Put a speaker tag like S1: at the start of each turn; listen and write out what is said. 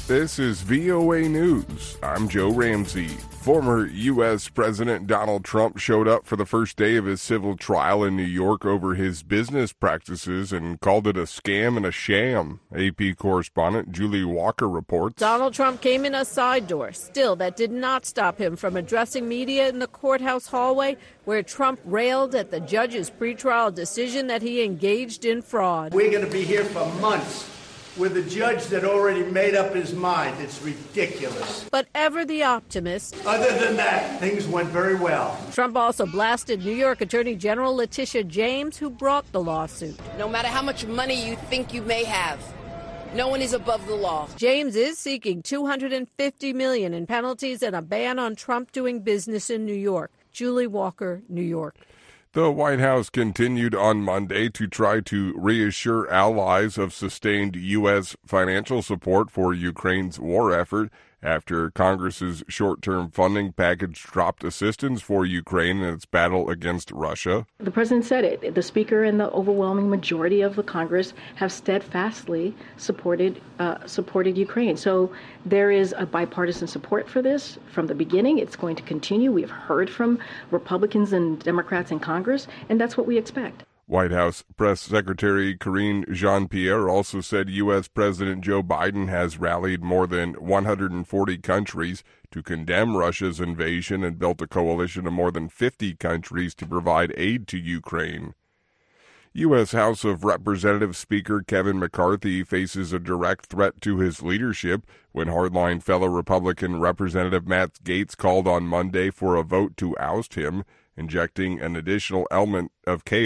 S1: This is VOA News. I'm Joe Ramsey. Former U.S. President Donald Trump showed up for the first day of his civil trial in New York over his business practices and called it a scam and a sham. AP correspondent Julie Walker reports.
S2: Donald Trump came in a side door. Still, that did not stop him from addressing media in the courthouse hallway, where Trump railed at the judge's pretrial decision that he engaged in fraud.
S3: We're going to be here for months with a judge that already made up his mind. It's ridiculous.
S2: But ever the optimist.
S3: Other than that, things went very well.
S2: Trump also blasted New York Attorney General Letitia James, who brought the lawsuit.
S4: No matter how much money you think you may have, no one is above the law.
S2: James is seeking $250 million in penalties and a ban on Trump doing business in New York. Julie Walker, New York.
S1: The White House continued on Monday to try to reassure allies of sustained U.S. financial support for Ukraine's war effort after Congress's short-term funding package dropped assistance for Ukraine in its battle against Russia.
S5: The president said it. The speaker and the overwhelming majority of the Congress have steadfastly supported Ukraine. So there is a bipartisan support for this from the beginning. It's going to continue. We've heard from Republicans and Democrats in Congress, and that's what we expect.
S1: White House Press Secretary Karine Jean-Pierre also said U.S. President Joe Biden has rallied more than 140 countries to condemn Russia's invasion and built a coalition of more than 50 countries to provide aid to Ukraine. U.S. House of Representatives Speaker Kevin McCarthy faces a direct threat to his leadership when hardline fellow Republican Representative Matt Gaetz called on Monday for a vote to oust him, injecting an additional element of chaos